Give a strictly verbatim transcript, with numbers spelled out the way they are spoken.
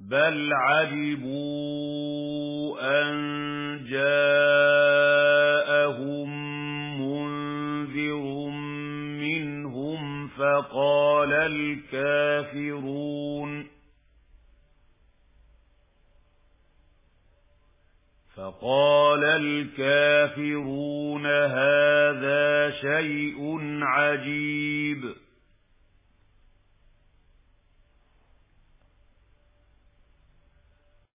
بل عجبوا أن جاءهم منذر منهم فقال الكافرون فقال الكافرون هذا شيء عجيب